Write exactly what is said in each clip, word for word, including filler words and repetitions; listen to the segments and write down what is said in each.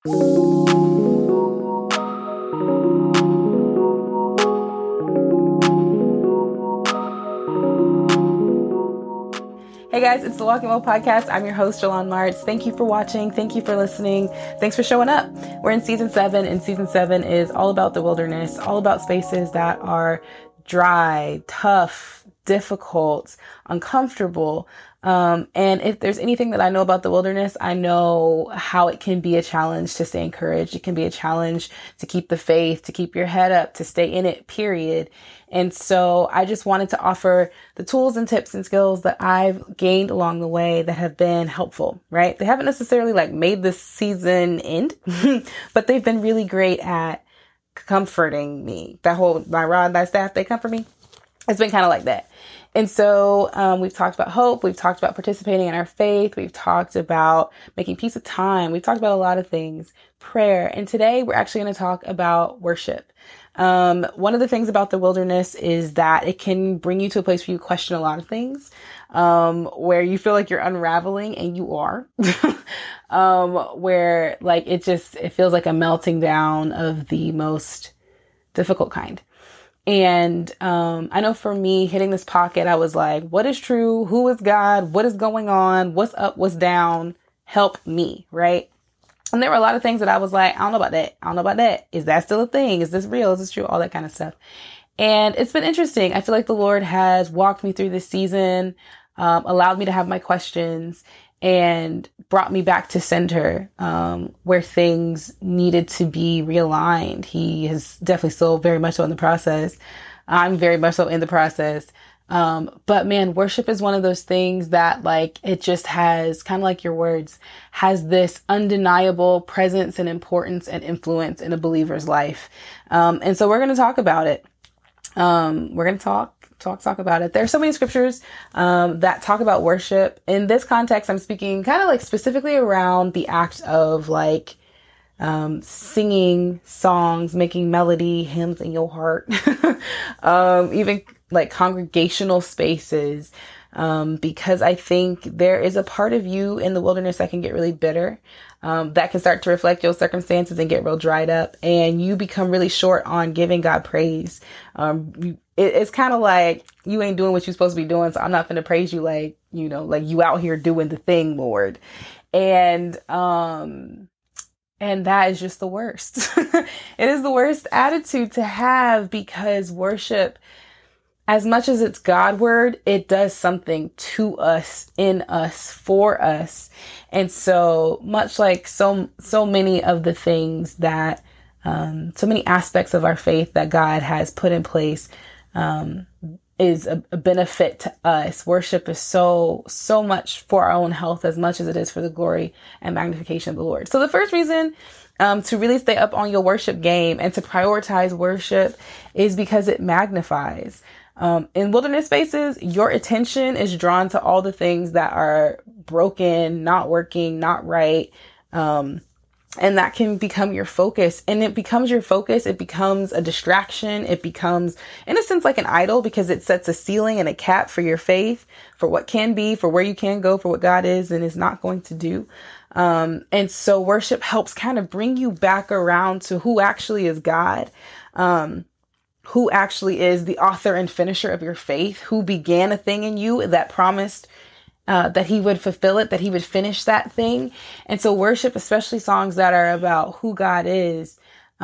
Hey guys, it's the Walking Well Podcast. I'm your host, Jalon Martz. Thank you for watching. Thank you for listening. Thanks for showing up. We're in season seven, and season seven is all about the wilderness, all about spaces that are dry, tough, difficult, uncomfortable. Um, and if there's anything that I know about the wilderness, I know how it can be a challenge to stay encouraged. It can be a challenge to keep the faith, to keep your head up, to stay in it, period. And so I just wanted to offer the tools and tips and skills that I've gained along the way that have been helpful, right? They haven't necessarily like made this season end, but they've been really great at comforting me. That whole, my rod, thy staff, they comfort me. It's been kind of like that. And so um, we've talked about hope. We've talked about participating in our faith. We've talked about making peace with time. We've talked about a lot of things, prayer. And today we're actually going to talk about worship. Um, one of the things about the wilderness is that it can bring you to a place where you question a lot of things, um, where you feel like you're unraveling, and you are, um, where like it just, it feels like a melting down of the most difficult kind. And um, I know for me, hitting this pocket, I was like, what is true? Who is God? What is going on? What's up? What's down? Help me, right? And there were a lot of things that I was like, I don't know about that. I don't know about that. Is that still a thing? Is this real? Is this true? All that kind of stuff. And it's been interesting. I feel like the Lord has walked me through this season, um, allowed me to have my questions, and brought me back to center, um, where things needed to be realigned. He is definitely still very much so in the process. I'm very much so in the process. Um, but man, worship is one of those things that like, it just has kind of like your words, has this undeniable presence and importance and influence in a believer's life. Um, and so we're going to talk about it. Um, we're going to talk. Talk, talk about it. There are so many scriptures um, that talk about worship. In this context, I'm speaking kind of like specifically around the act of like um, singing songs, making melody, hymns in your heart, um, even like congregational spaces. Um, because I think there is a part of you in the wilderness that can get really bitter, um, that can start to reflect your circumstances and get real dried up, and you become really short on giving God praise. Um, you, it, it's kind of like you ain't doing what you're supposed to be doing, so I'm not going to praise you like, you know, like you out here doing the thing, Lord. And, um, and that is just the worst. It is the worst attitude to have, because worship, as much as it's God word, it does something to us, in us, for us. And so much like so, so many of the things that, um, so many aspects of our faith that God has put in place, um, is a, a benefit to us. Worship is so, so much for our own health as much as it is for the glory and magnification of the Lord. So the first reason Um, to really stay up on your worship game and to prioritize worship is because it magnifies. Um, in wilderness spaces, your attention is drawn to all the things that are broken, not working, not right. Um, and that can become your focus, and it becomes your focus. It becomes a distraction. It becomes, in a sense, like an idol, because it sets a ceiling and a cap for your faith, for what can be, for where you can go, for what God is and is not going to do. Um, and so worship helps kind of bring you back around to who actually is God, um, who actually is the author and finisher of your faith, who began a thing in you that promised uh, that he would fulfill it, that he would finish that thing. And so worship, especially songs that are about who God is,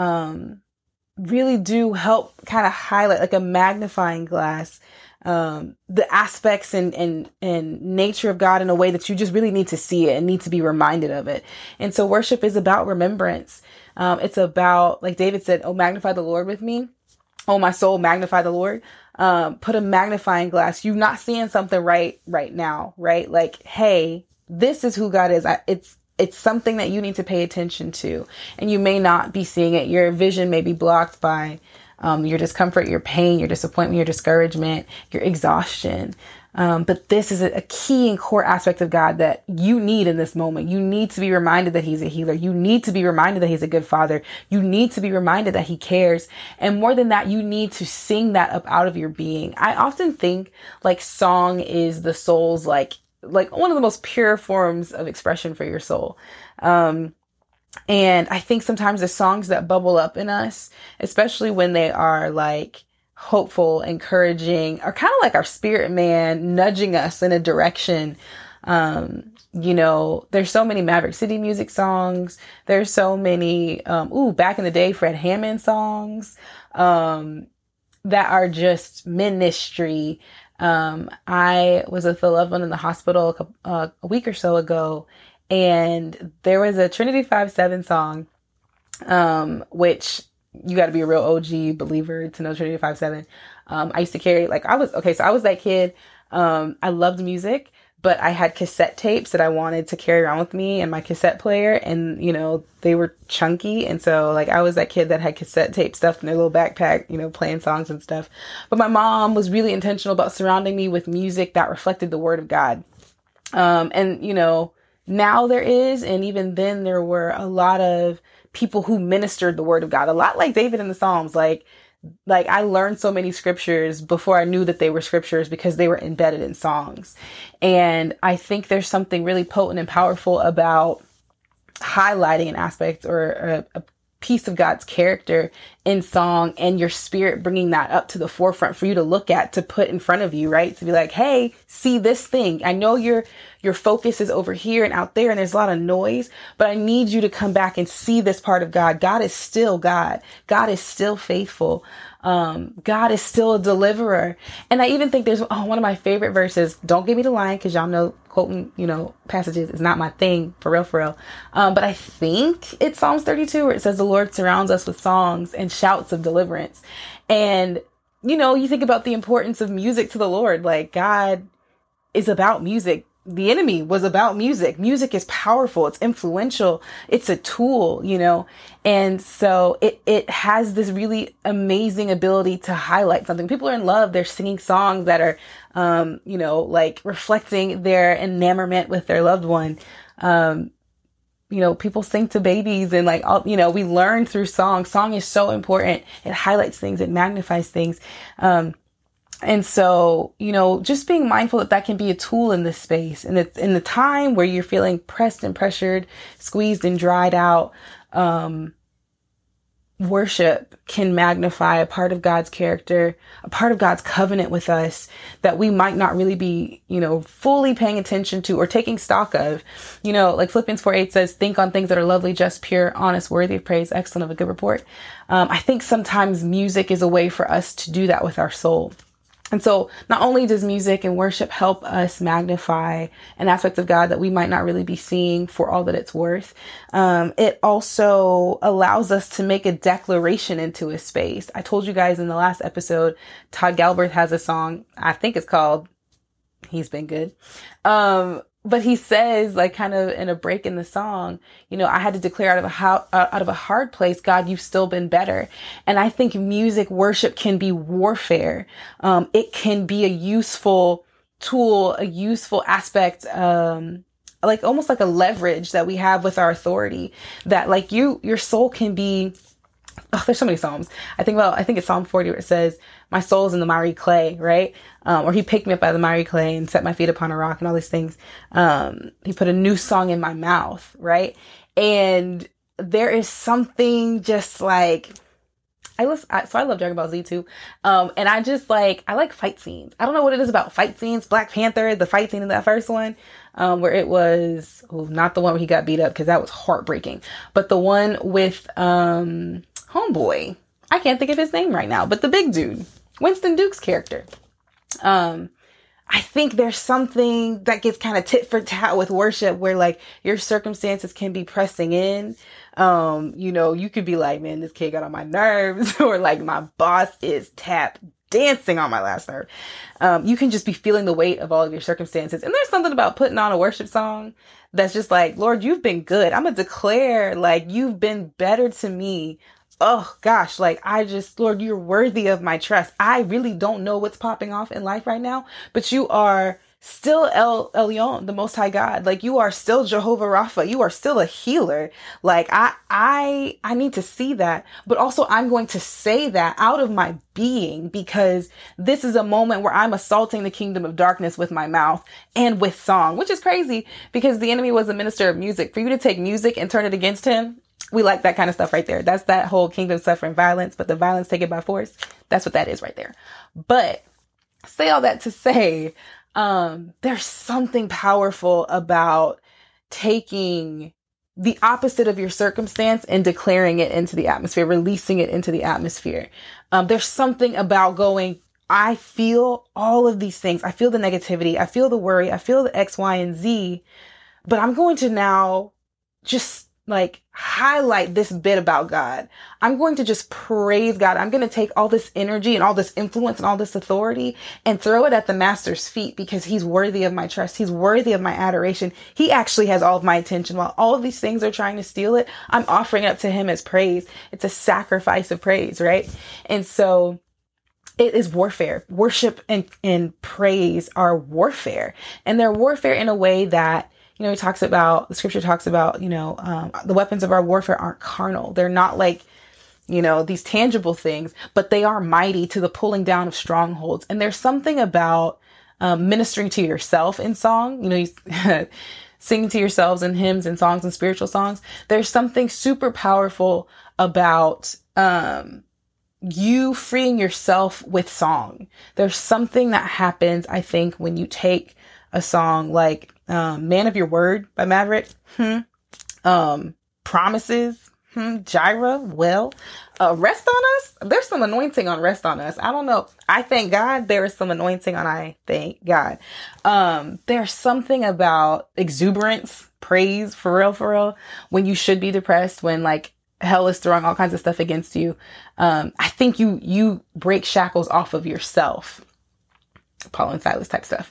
um, really do help kind of highlight, like a magnifying glass, um, the aspects and, and, and nature of God in a way that you just really need to see it and need to be reminded of it. And so worship is about remembrance. Um, it's about, like David said, oh, magnify the Lord with me. Oh, my soul, magnify the Lord. Um, put a magnifying glass. You're not seeing something right, right now, right? Like, hey, this is who God is. I, it's, it's something that you need to pay attention to, and you may not be seeing it. Your vision may be blocked by, um, your discomfort, your pain, your disappointment, your discouragement, your exhaustion. Um, but this is a key and core aspect of God that you need in this moment. You need to be reminded that he's a healer. You need to be reminded that he's a good father. You need to be reminded that he cares. And more than that, you need to sing that up out of your being. I often think like song is the soul's like, like one of the most pure forms of expression for your soul. Um, And I think sometimes the songs that bubble up in us, especially when they are like hopeful, encouraging, are kind of like our spirit man nudging us in a direction. Um, you know, there's so many Maverick City music songs. There's so many, um, ooh, back in the day, Fred Hammond songs, um, that are just ministry. Um, I was with a loved one in the hospital a, couple, uh, a week or so ago, and there was a Trinity five seven song, um, which you got to be a real O G believer to know Trinity five seven. Um, I used to carry, like, I was, okay, so I was that kid. Um, I loved music, but I had cassette tapes that I wanted to carry around with me in my cassette player. And, you know, they were chunky. And so, like, I was that kid that had cassette tape stuffed in their little backpack, you know, playing songs and stuff. But my mom was really intentional about surrounding me with music that reflected the word of God. Um, and, you know, now there is, and even then there were a lot of people who ministered the word of God, a lot like David in the Psalms. Like, like I learned so many scriptures before I knew that they were scriptures because they were embedded in songs. And I think there's something really potent and powerful about highlighting an aspect or a, a piece of God's character in song, and your spirit bringing that up to the forefront for you to look at, to put in front of you, right? To be like, hey, see this thing. I know your, your focus is over here and out there, and there's a lot of noise, but I need you to come back and see this part of God. God is still God. God is still faithful. Um, God is still a deliverer. And I even think there's oh, one of my favorite verses. Don't give me the line, because y'all know quoting, you know, passages is not my thing, for real, for real. Um, but I think it's Psalms thirty-two, where it says the Lord surrounds us with songs and shouts of deliverance. And, you know, you think about the importance of music to the Lord. Like, God is about music. The enemy was about music. Music is powerful. It's influential. It's a tool, you know? And so it, it has this really amazing ability to highlight something. People are in love. They're singing songs that are, um, you know, like reflecting their enamorment with their loved one. Um, you know, people sing to babies, and like, all, you know, we learn through song. Song is so important. It highlights things. It magnifies things. Um, And so, you know, just being mindful that that can be a tool in this space. And it's in the time where you're feeling pressed and pressured, squeezed and dried out, um, worship can magnify a part of God's character, a part of God's covenant with us that we might not really be, you know, fully paying attention to or taking stock of. You know, like Philippians four eight says, think on things that are lovely, just, pure, honest, worthy of praise, excellent, of a good report. Um, I think sometimes music is a way for us to do that with our soul. And so not only does music and worship help us magnify an aspect of God that we might not really be seeing for all that it's worth, um, it also allows us to make a declaration into a space. I told you guys in the last episode, Todd Galbraith has a song, I think it's called He's Been Good. Um, But he says, like, kind of in a break in the song, you know, I had to declare out of a how, out of a hard place, God, you've still been better. And I think music worship can be warfare. Um, it can be a useful tool, a useful aspect, um, like almost like a leverage that we have with our authority, that like you, your soul can be. Oh, there's so many Psalms. I think, well, I think it's Psalm forty where it says, my soul's in the miry clay, right? Um, or he picked me up by the miry clay and set my feet upon a rock and all these things. Um, he put a new song in my mouth, right? And there is something just like, I listen, I, so I love Dragon Ball Z too. Um, and I just like, I like fight scenes. I don't know what it is about fight scenes. Black Panther, the fight scene in that first one, um, where it was, oh, not the one where he got beat up, because that was heartbreaking, but the one with, um, Homeboy. I can't think of his name right now, but the big dude, Winston Duke's character. Um, I think there's something that gets kind of tit for tat with worship, where like your circumstances can be pressing in. Um, you know, you could be like, man, this kid got on my nerves, or like my boss is tap dancing on my last nerve. Um, you can just be feeling the weight of all of your circumstances. And there's something about putting on a worship song that's just like, Lord, you've been good. I'm going to declare like you've been better to me. Oh gosh, like I just, Lord, you're worthy of my trust. I really don't know what's popping off in life right now, but you are still El Elyon, the Most High God. Like, you are still Jehovah Rapha. You are still a healer. Like, I, I, I need to see that, but also I'm going to say that out of my being, because this is a moment where I'm assaulting the kingdom of darkness with my mouth and with song, which is crazy because the enemy was a minister of music. For you to take music and turn it against him, we like that kind of stuff right there. That's that whole kingdom suffering violence, but the violence taken by force. That's what that is right there. But say all that to say, um, there's something powerful about taking the opposite of your circumstance and declaring it into the atmosphere, releasing it into the atmosphere. Um, there's something about going, I feel all of these things. I feel the negativity. I feel the worry. I feel the X, Y, and Z, but I'm going to now just like highlight this bit about God. I'm going to just praise God. I'm going to take all this energy and all this influence and all this authority and throw it at the master's feet because he's worthy of my trust. He's worthy of my adoration. He actually has all of my attention. While all of these things are trying to steal it, I'm offering it up to him as praise. It's a sacrifice of praise, right? And so it is warfare. Worship and, and praise are warfare. And they're warfare in a way that, you know, he talks about, the scripture talks about, you know, um, the weapons of our warfare aren't carnal. They're not like, you know, these tangible things, but they are mighty to the pulling down of strongholds. And there's something about um, ministering to yourself in song, you know, you singing to yourselves in hymns and songs and spiritual songs. There's something super powerful about um, you freeing yourself with song. There's something that happens, I think, when you take a song like um, Man of Your Word by Maverick, hmm. um, Promises, hmm. Jireh, well, uh, Rest on Us. There's some anointing on Rest on Us. I don't know. I thank God there is some anointing on I thank God. Um, there's something about exuberance, praise, for real, for real, when you should be depressed, when like hell is throwing all kinds of stuff against you. Um, I think you, you break shackles off of yourself. Paul and Silas type stuff.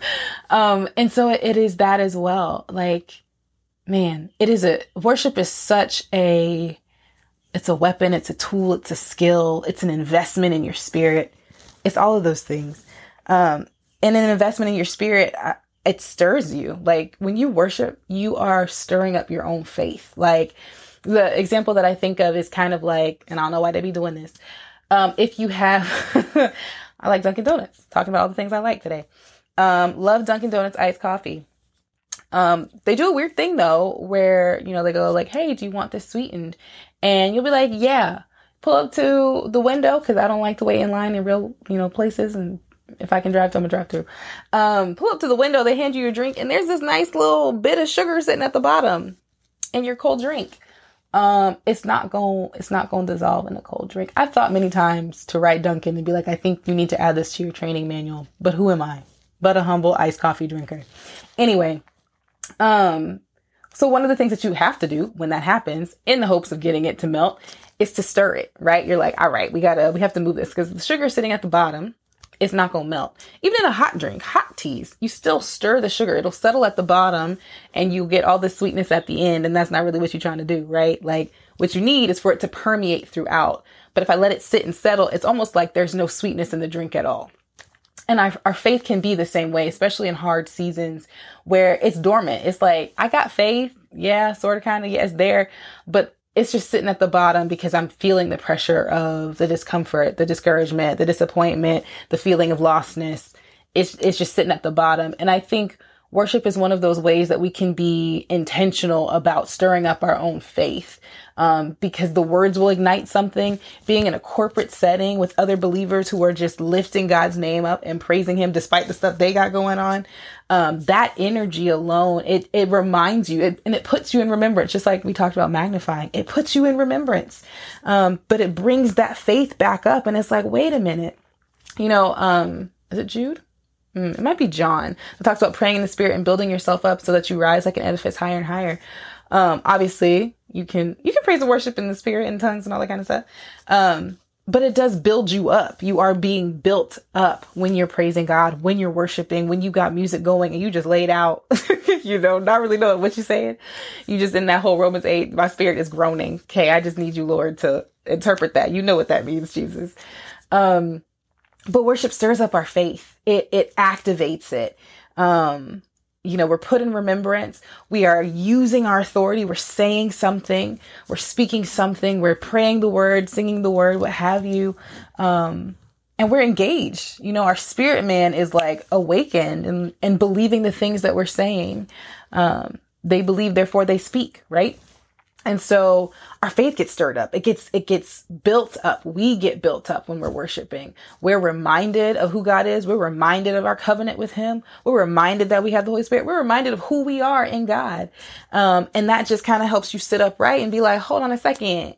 um, and so it, it is that as well. Like, man, it is a, worship is such a, it's a weapon, it's a tool, it's a skill, it's an investment in your spirit. It's all of those things. Um, and an investment in your spirit, I, it stirs you. Like when you worship, you are stirring up your own faith. Like the example that I think of is kind of like, and I don't know why they be doing this. Um, if you have, I like Dunkin' Donuts. Talking about all the things I like today. Um, love Dunkin' Donuts iced coffee. Um, they do a weird thing though, where, you know, they go like, hey, do you want this sweetened? And you'll be like, yeah, pull up to the window. Cause I don't like to wait in line in real, you know, places. And if I can drive through, I'm gonna drive through. Um, pull up to the window. They hand you your drink and there's this nice little bit of sugar sitting at the bottom in your cold drink. Um, it's not going, it's not going to dissolve in a cold drink. I've thought many times to write Dunkin' and be like, I think you need to add this to your training manual, but who am I? But a humble iced coffee drinker. Anyway, um, so one of the things that you have to do when that happens in the hopes of getting it to melt is to stir it, right? You're like, all right, we gotta, we have to move this because the sugar is sitting at the bottom. It's not going to melt. Even in a hot drink, hot teas, you still stir the sugar. It'll settle at the bottom and you get all the sweetness at the end. And that's not really what you're trying to do, right? Like what you need is for it to permeate throughout. But if I let it sit and settle, it's almost like there's no sweetness in the drink at all. And our, our faith can be the same way, especially in hard seasons where it's dormant. It's like, I got faith. Yeah, sort of, kind of. Yeah, it's there. But it's just sitting at the bottom because I'm feeling the pressure of the discomfort, the discouragement, the disappointment, the feeling of lostness. It's, it's just sitting at the bottom. And I think worship is one of those ways that we can be intentional about stirring up our own faith. Um, because the words will ignite something. Being in a corporate setting with other believers who are just lifting God's name up and praising him despite the stuff they got going on. Um, that energy alone, it, it reminds you it, and it puts you in remembrance, just like we talked about magnifying. It puts you in remembrance. Um, but it brings that faith back up and it's like, wait a minute, you know, um, is it Jude? Mm, it might be John. It talks about praying in the spirit and building yourself up so that you rise like an edifice higher and higher. Um, obviously you can, you can praise and worship in the spirit and tongues and all that kind of stuff. Um, but it does build you up. You are being built up when you're praising God, when you're worshiping, when you got music going and you just laid out, you know, not really knowing what you're saying. You just in that whole Romans eight, my spirit is groaning. Okay. I just need you, Lord, to interpret that. You know what that means, Jesus. Um, but worship stirs up our faith. It, it activates it. Um, you know, we're put in remembrance. We are using our authority. We're saying something. We're speaking something. We're praying the word, singing the word, what have you. Um, and we're engaged. You know, our spirit man is like awakened and, and believing the things that we're saying. Um, they believe, therefore they speak, right? And so our faith gets stirred up. It gets, it gets built up. We get built up when we're worshiping. We're reminded of who God is. We're reminded of our covenant with him. We're reminded that we have the Holy Spirit. We're reminded of who we are in God. Um, and that just kind of helps you sit upright and be like, hold on a second.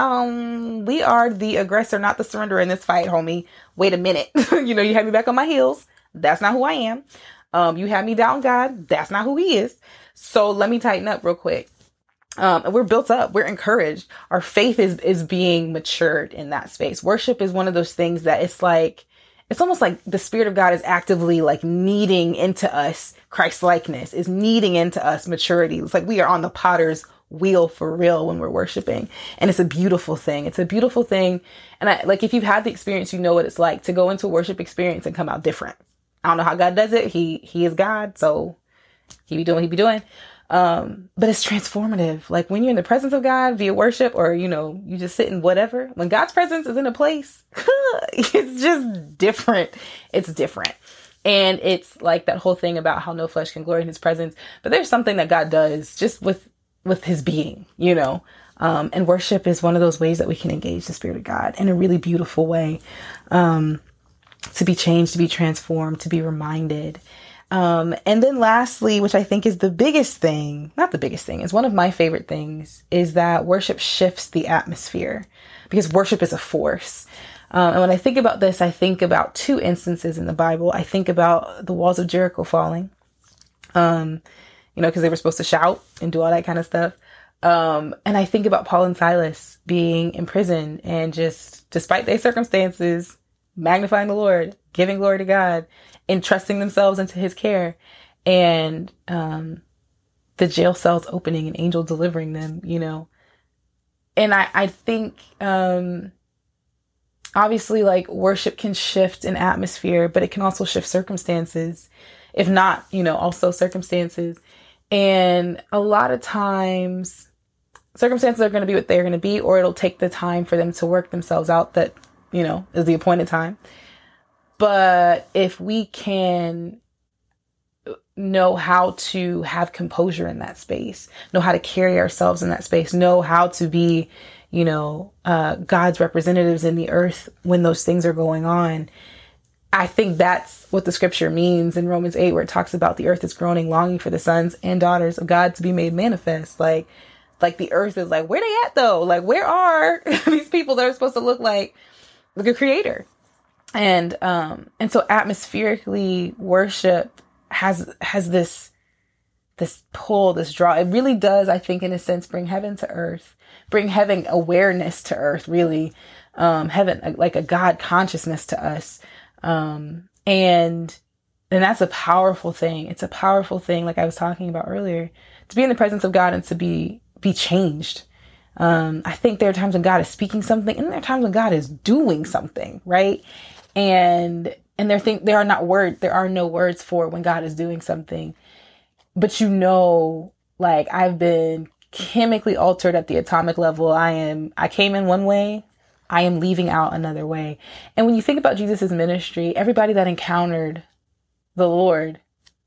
Um, we are the aggressor, not the surrenderer in this fight, homie. Wait a minute. You know, you had me back on my heels. That's not who I am. Um, you had me down God. That's not who he is. So let me tighten up real quick. Um, and we're built up. We're encouraged. Our faith is, is being matured in that space. Worship is one of those things that it's like, it's almost like the Spirit of God is actively like kneading into us Christ likeness, is kneading into us maturity. It's like we are on the potter's wheel for real when we're worshiping. And it's a beautiful thing. It's a beautiful thing. And I, like, if you've had the experience, you know what it's like to go into a worship experience and come out different. I don't know how God does it. He, he is God. So he be doing what he be doing. Um, but it's transformative. Like when you're in the presence of God via worship, or, you know, you just sit in whatever, when God's presence is in a place, it's just different. It's different. And it's like that whole thing about how no flesh can glory in his presence. But there's something that God does just with, with his being, you know, um, and worship is one of those ways that we can engage the Spirit of God in a really beautiful way, um, to be changed, to be transformed, to be reminded. Um, and then lastly, which I think is the biggest thing, not the biggest thing, is one of my favorite things, is that worship shifts the atmosphere, because worship is a force. Um, and when I think about this, I think about two instances in the Bible. I think about the walls of Jericho falling, um, you know, because they were supposed to shout and do all that kind of stuff. Um, and I think about Paul and Silas being in prison and just, despite their circumstances, magnifying the Lord, giving glory to God, entrusting themselves into his care, and um, the jail cells opening and angel delivering them, you know. And I, I think, um, obviously, like, worship can shift an atmosphere, but it can also shift circumstances, if not, you know, also circumstances. And a lot of times, circumstances are going to be what they're going to be, or it'll take the time for them to work themselves out that, you know, is the appointed time. But if we can know how to have composure in that space, know how to carry ourselves in that space, know how to be, you know, uh, God's representatives in the earth when those things are going on, I think that's what the scripture means in Romans eight, where it talks about the earth is groaning, longing for the sons and daughters of God to be made manifest. Like, like the earth is like, where they at though? Like, where are these people that are supposed to look like the creator? And, um, and so atmospherically, worship has, has this, this pull, this draw. It really does, I think, in a sense, bring heaven to earth, bring heaven awareness to earth, really, um, heaven, like a God consciousness to us. Um, and, and that's a powerful thing. It's a powerful thing. Like I was talking about earlier, to be in the presence of God and to be, be changed. Um, I think there are times when God is speaking something, and there are times when God is doing something, right? And, and there think there are not words, there are no words for when God is doing something, but you know, like I've been chemically altered at the atomic level. I am, I came in one way, I am leaving out another way. And when you think about Jesus's ministry, everybody that encountered the Lord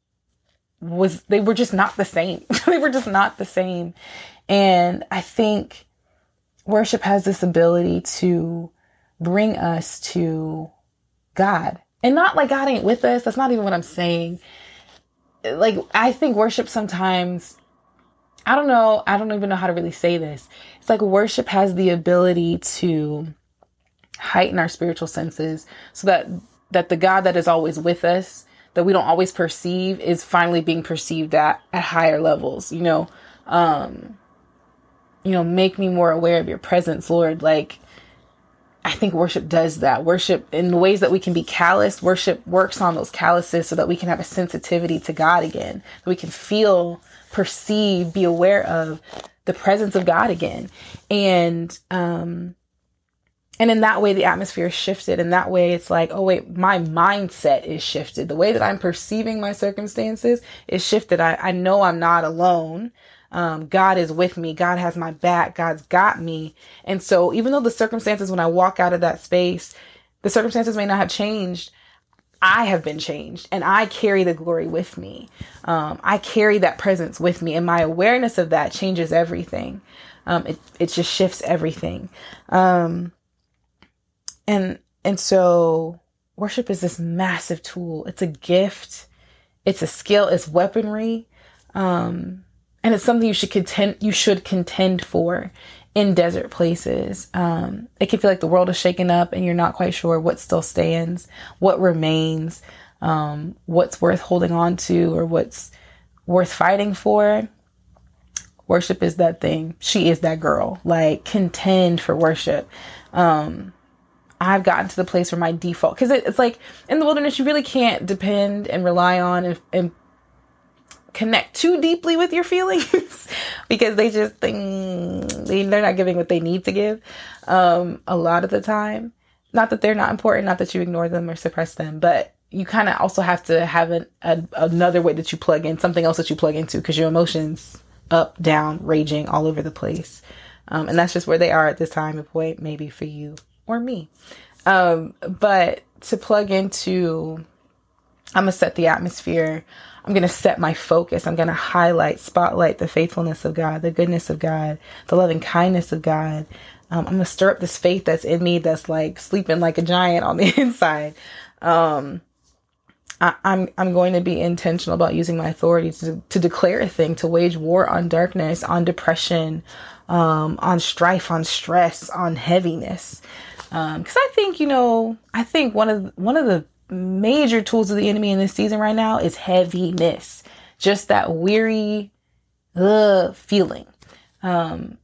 was, they were just not the same. They were just not the same. And I think worship has this ability to bring us to God, and not like God ain't with us. That's not even what I'm saying. Like, I think worship sometimes, I don't know. I don't even know how to really say this. It's like worship has the ability to heighten our spiritual senses so that, that the God that is always with us, that we don't always perceive, is finally being perceived at, at higher levels, you know, um, you know, make me more aware of your presence, Lord. Like, I think worship does that. Worship, in the ways that we can be callous, worship works on those calluses so that we can have a sensitivity to God again. That we can feel, perceive, be aware of the presence of God again. And, um, and in that way, the atmosphere is shifted. And that way it's like, oh wait, my mindset is shifted. The way that I'm perceiving my circumstances is shifted. I, I know I'm not alone. Um, God is with me. God has my back. God's got me. And so even though the circumstances, when I walk out of that space, the circumstances may not have changed, I have been changed, and I carry the glory with me. Um, I carry that presence with me, and my awareness of that changes everything. Um, it, it just shifts everything. Um, and, and so worship is this massive tool. It's a gift. It's a skill. It's weaponry. Um, and it's something you should contend, you should contend for in desert places. Um, it can feel like the world is shaken up and you're not quite sure what still stands, what remains, um, what's worth holding on to, or what's worth fighting for. Worship is that thing. She is that girl. Like, contend for worship. Um, I've gotten to the place where my default, because it, it's like in the wilderness, you really can't depend and rely on and, and connect too deeply with your feelings because they just think they, they're not giving what they need to give um, a lot of the time. Not that they're not important, not that you ignore them or suppress them, but you kind of also have to have an, a, another way that you plug in, something else that you plug into, because your emotions up, down, raging all over the place. Um, and that's just where they are at this time of point, maybe for you or me. Um, but to plug into, I'm going to set the atmosphere. I'm going to set my focus. I'm going to highlight, spotlight the faithfulness of God, the goodness of God, the loving kindness of God. Um, I'm going to stir up this faith that's in me, that's like sleeping like a giant on the inside. Um, I, I'm I'm going to be intentional about using my authority to, to declare a thing, to wage war on darkness, on depression, um, on strife, on stress, on heaviness. Um, because I think, you know, I think one of one of the major tools of the enemy in this season right now is heaviness, just that weary uh, feeling. Um,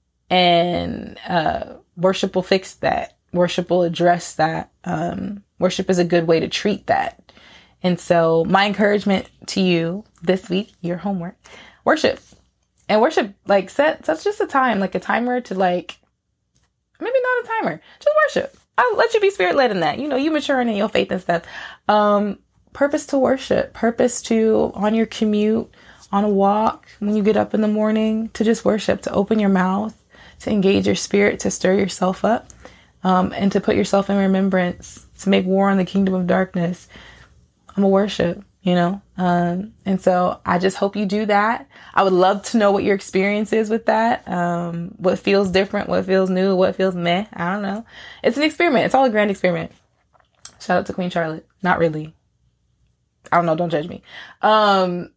and uh, worship will fix that. Worship will address that. Um, worship is a good way to treat that. And so my encouragement to you this week, your homework, worship. And worship, like, set, set just a time, like a timer to, like, maybe not a timer, just worship. I'll let you be spirit led in that. You know, you maturing in your faith and stuff. Um, purpose to worship, purpose to, on your commute, on a walk, when you get up in the morning, to just worship, to open your mouth, to engage your spirit, to stir yourself up, um, and to put yourself in remembrance, to make war on the kingdom of darkness. I'm a worship, you know? Um, and so I just hope you do that. I would love to know what your experience is with that. Um, what feels different, what feels new, what feels meh. I don't know. It's an experiment. It's all a grand experiment. Shout out to Queen Charlotte. Not really. I don't know. Don't judge me. Um,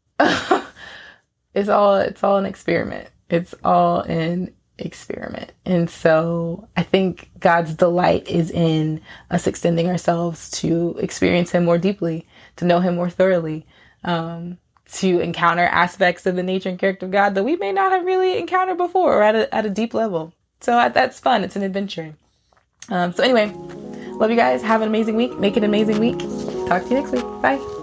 it's all, it's all an experiment. It's all an experiment. And so I think God's delight is in us extending ourselves to experience him more deeply, to know him more thoroughly, um, to encounter aspects of the nature and character of God that we may not have really encountered before or at a, at a deep level. So uh, that's fun. It's an adventure. Um, so anyway, love you guys. Have an amazing week. Make it an amazing week. Talk to you next week. Bye.